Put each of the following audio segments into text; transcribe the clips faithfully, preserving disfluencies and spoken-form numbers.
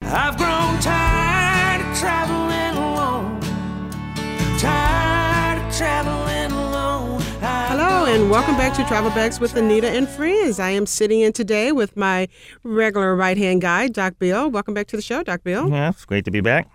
I've grown tired of traveling alone. Tired of traveling alone. Hello and welcome back to Travel Bags with Anita and Friends. I am sitting in today with my regular right-hand guy, Doc Bill. Welcome back to the show, Doc Bill. Yeah, it's great to be back.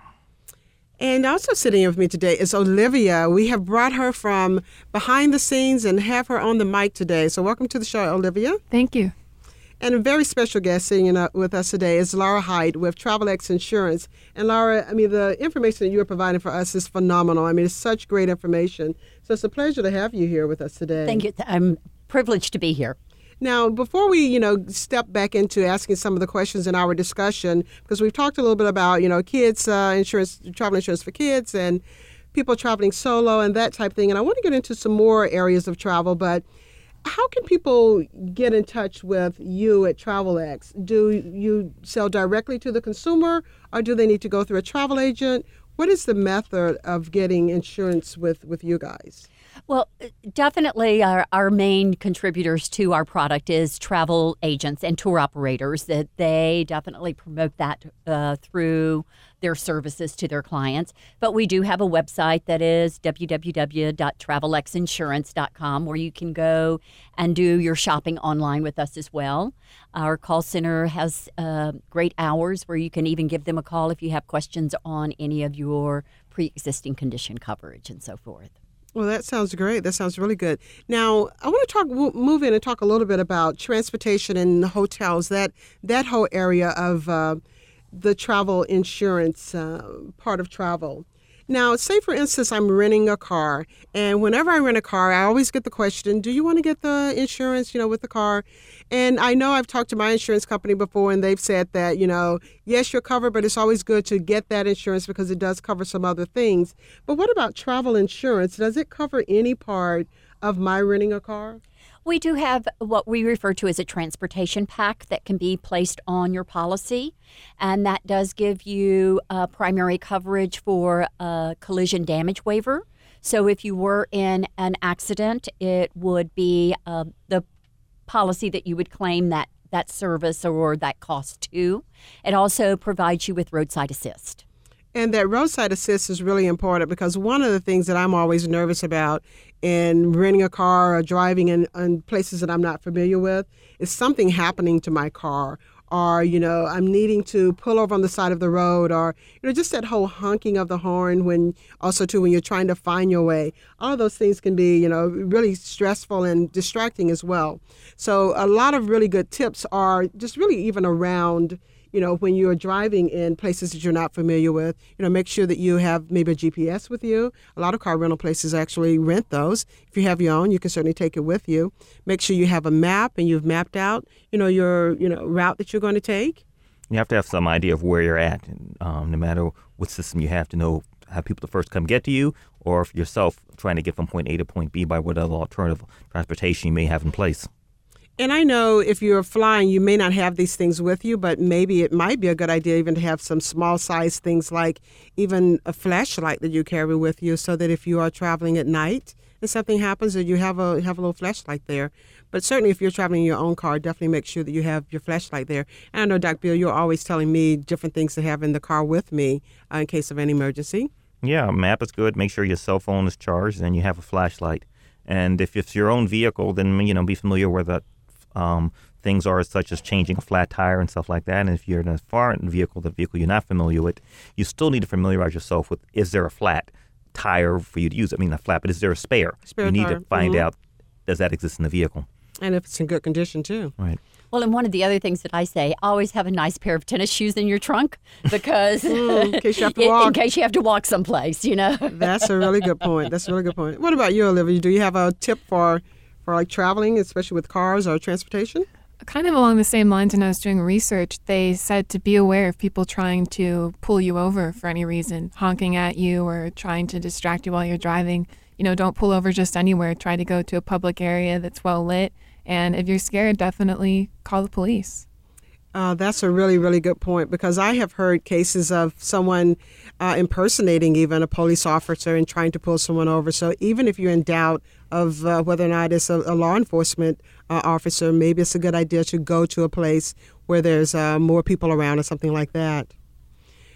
And also sitting in with me today is Olivia. We have brought her from behind the scenes and have her on the mic today. So welcome to the show, Olivia. Thank you. And a very special guest sitting in, uh, with us today is Laura Height with Travelex Insurance. And Laura, I mean, the information that you are providing for us is phenomenal. I mean, it's such great information. So it's a pleasure to have you here with us today. Thank you. I'm privileged to be here. Now, before we, you know, step back into asking some of the questions in our discussion, because we've talked a little bit about, you know, kids uh, insurance, travel insurance for kids and people traveling solo and that type of thing. And I want to get into some more areas of travel, but how can people get in touch with you at Travelex? Do you sell directly to the consumer or do they need to go through a travel agent? What is the method of getting insurance with, with you guys? Well, definitely our, our main contributors to our product is travel agents and tour operators. That they definitely promote that uh, through their services to their clients. But we do have a website that is w w w dot travelex insurance dot com where you can go and do your shopping online with us as well. Our call center has uh, great hours where you can even give them a call if you have questions on any of your pre-existing condition coverage and so forth. Well, that sounds great. That sounds really good. Now, I want to talk, move in and talk a little bit about transportation and hotels, that that whole area of uh, the travel insurance uh, part of travel. Now, say, for instance, I'm renting a car, and whenever I rent a car, I always get the question, do you want to get the insurance, you know, with the car? And I know I've talked to my insurance company before, and they've said that, you know, yes, you're covered, but it's always good to get that insurance because it does cover some other things. But what about travel insurance? Does it cover any part of my renting a car? We do have what we refer to as a transportation pack that can be placed on your policy, and that does give you uh, primary coverage for a collision damage waiver. So if you were in an accident, it would be uh, the policy that you would claim that, that service or that cost to. It also provides you with roadside assist. And that roadside assist is really important because one of the things that I'm always nervous about in renting a car or driving in, in places that I'm not familiar with is something happening to my car, or, you know, I'm needing to pull over on the side of the road, or, you know, just that whole honking of the horn when also, too, when you're trying to find your way. All of those things can be, you know, really stressful and distracting as well. So a lot of really good tips are just really even around, you know, when you're driving in places that you're not familiar with, you know, make sure that you have maybe a G P S with you. A lot of car rental places actually rent those. If you have your own, you can certainly take it with you. Make sure you have a map and you've mapped out, you know, your, you know, route that you're going to take. You have to have some idea of where you're at, um, no matter what system you have to know, have people to first come get to you, or if yourself trying to get from point A to point B by whatever alternative transportation you may have in place. And I know if you're flying, you may not have these things with you, but maybe it might be a good idea even to have some small size things like even a flashlight that you carry with you so that if you are traveling at night and something happens, that you have a have a little flashlight there. But certainly if you're traveling in your own car, definitely make sure that you have your flashlight there. And I know, Doctor Bill, you're always telling me different things to have in the car with me uh, in case of any emergency. Yeah, a map is good. Make sure your cell phone is charged and you have a flashlight. And if it's your own vehicle, then, you know, be familiar where the Um, things are such as changing a flat tire and stuff like that. And if you're in a foreign vehicle, the vehicle you're not familiar with, you still need to familiarize yourself with, is there a flat tire for you to use? I mean, not flat, but is there a spare? Spare you need tire. to find Mm-hmm. out, does that exist in the vehicle? And if it's in good condition, too. Right. Well, and one of the other things that I say, always have a nice pair of tennis shoes in your trunk because mm, in case you have to in, walk. in case you have to walk someplace, you know. That's a really good point. That's a really good point. What about you, Olivia? Do you have a tip for, for like traveling, especially with cars or transportation? Kind of along the same lines, when I was doing research, they said to be aware of people trying to pull you over for any reason, honking at you or trying to distract you while you're driving. You know, don't pull over just anywhere. Try to go to a public area that's well lit. And if you're scared, definitely call the police. Uh, that's a really, really good point because I have heard cases of someone uh, impersonating even a police officer and trying to pull someone over. So even if you're in doubt of uh, whether or not it's a, a law enforcement uh, officer, maybe it's a good idea to go to a place where there's uh, more people around or something like that.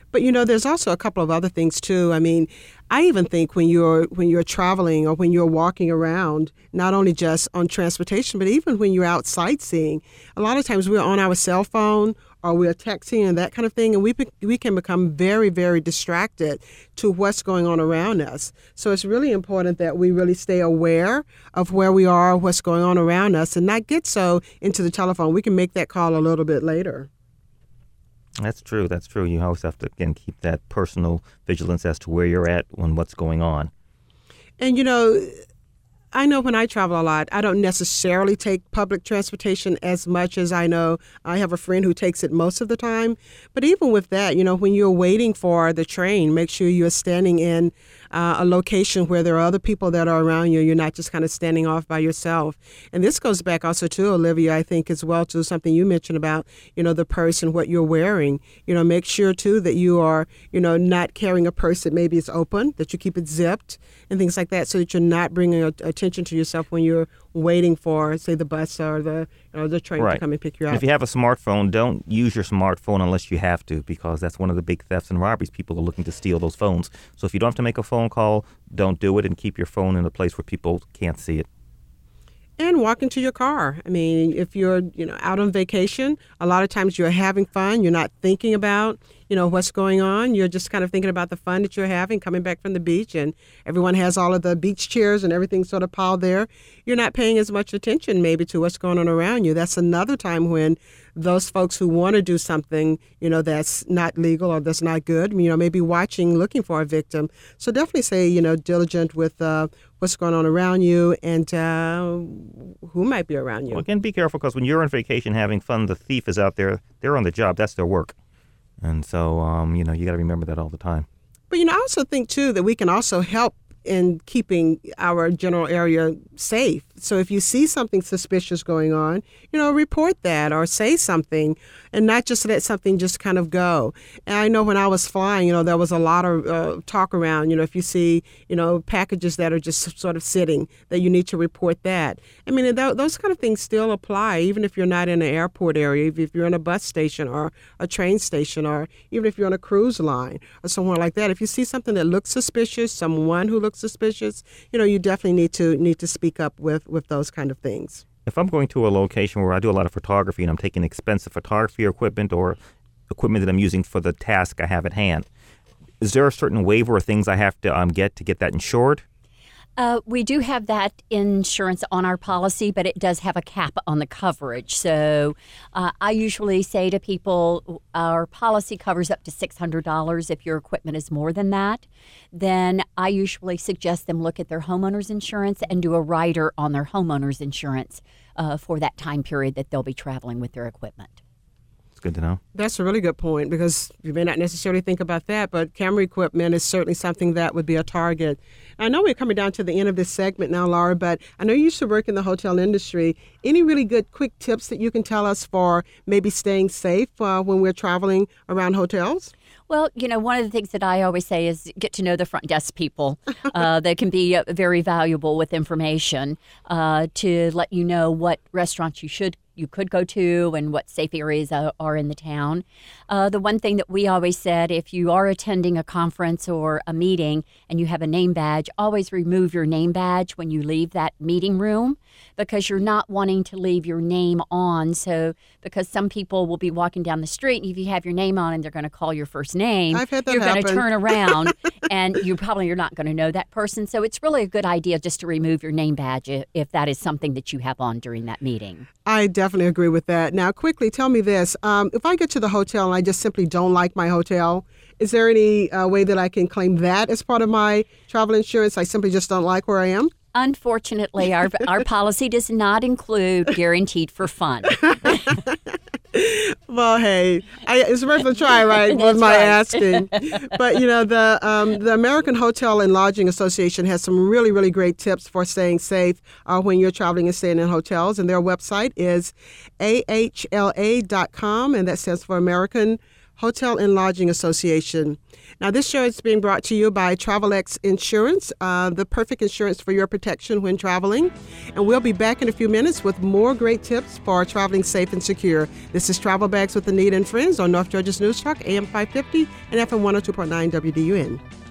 But you know, there's also a couple of other things too. I mean, I even think when you're when you're traveling or when you're walking around, not only just on transportation, but even when you're out sightseeing, a lot of times we're on our cell phone or we're texting and that kind of thing, and we be, we can become very, very distracted to what's going on around us. So it's really important that we really stay aware of where we are, what's going on around us, and not get so into the telephone. We can make that call a little bit later. That's true. That's true. You always have to, again, keep that personal vigilance as to where you're at and what's going on. And, you know, I know when I travel a lot, I don't necessarily take public transportation as much as I know I have a friend who takes it most of the time. But even with that, you know, when you're waiting for the train, make sure you're standing in uh, a location where there are other people that are around you. You're not just kind of standing off by yourself. And this goes back also to, Olivia, I think as well, to something you mentioned about, you know, the purse and what you're wearing. You know, make sure, too, that you are, you know, not carrying a purse that maybe is open, that you keep it zipped and things like that, so that you're not bringing a, attention to yourself when you're waiting for, say, the bus or the or the train right. to come and pick you up. And if you have a smartphone, don't use your smartphone unless you have to, because that's one of the big thefts and robberies. People are looking to steal those phones. So if you don't have to make a phone call, don't do it, and keep your phone in a place where people can't see it. And walk into your car. I mean, if you're, you know, out on vacation, a lot of times you're having fun. You're not thinking about, you know, what's going on. You're just kind of thinking about the fun that you're having coming back from the beach, and everyone has all of the beach chairs and everything sort of piled there. You're not paying as much attention maybe to what's going on around you. That's another time when those folks who want to do something, you know, that's not legal or that's not good, you know, maybe watching, looking for a victim. So definitely say, you know, diligent with uh, what's going on around you and uh, who might be around you. Well, again, be careful, because when you're on vacation having fun, the thief is out there. They're on the job. That's their work. And so, um, you know, you got to remember that all the time. But, you know, I also think, too, that we can also help in keeping our general area safe. So if you see something suspicious going on, you know, report that or say something, and not just let something just kind of go. And I know when I was flying, you know, there was a lot of uh, talk around, you know, if you see, you know, packages that are just sort of sitting, that you need to report that. I mean, th- those kind of things still apply, even if you're not in an airport area, if you're in a bus station or a train station, or even if you're on a cruise line or somewhere like that. If you see something that looks suspicious, someone who looks suspicious, you know, you definitely need to need to speak up with, with those kind of things. If I'm going to a location where I do a lot of photography and I'm taking expensive photography equipment or equipment that I'm using for the task I have at hand, is there a certain waiver or things I have to um, get to get that insured? Uh, we do have that insurance on our policy, but it does have a cap on the coverage. So uh, I usually say to people, our policy covers up to six hundred dollars. If your equipment is more than that, then I usually suggest them look at their homeowner's insurance and do a rider on their homeowner's insurance uh, for that time period that they'll be traveling with their equipment. It's good to know. That's a really good point, because you may not necessarily think about that, but camera equipment is certainly something that would be a target. I know we're coming down to the end of this segment now, Laura, but I know you used to work in the hotel industry. Any really good quick tips that you can tell us for maybe staying safe uh, when we're traveling around hotels? Well, you know, one of the things that I always say is get to know the front desk people. Uh, they can be uh, very valuable with information uh, to let you know what restaurants you should you could go to and what safe areas are, are in the town. Uh, the one thing that we always said, if you are attending a conference or a meeting and you have a name badge, always remove your name badge when you leave that meeting room, because you're not wanting to leave your name on. So because some people will be walking down the street, and if you have your name on and they're going to call your first name, I've had that you're going to happen. turn around and you probably you're not going to know that person. So it's really a good idea just to remove your name badge if, if that is something that you have on during that meeting. I definitely agree with that. Now, quickly, tell me this. Um, if I get to the hotel and I just simply don't like my hotel, is there any uh, way that I can claim that as part of my travel insurance? I simply just don't like where I am? Unfortunately, our our policy does not include guaranteed for fun. Well, hey, I, it's worth a try, right? Was my right. asking. But you know, the um, the American Hotel and Lodging Association has some really, really great tips for staying safe uh, when you're traveling and staying in hotels. And their website is A H L A dot com, and that stands for American Hotel and Lodging Association. Now, this show is being brought to you by TravelX Insurance, uh, the perfect insurance for your protection when traveling. And we'll be back in a few minutes with more great tips for traveling safe and secure. This is Travel Bags with Anita and Friends on North Georgia's News Talk, A M five fifty and F M one oh two point nine W D U N.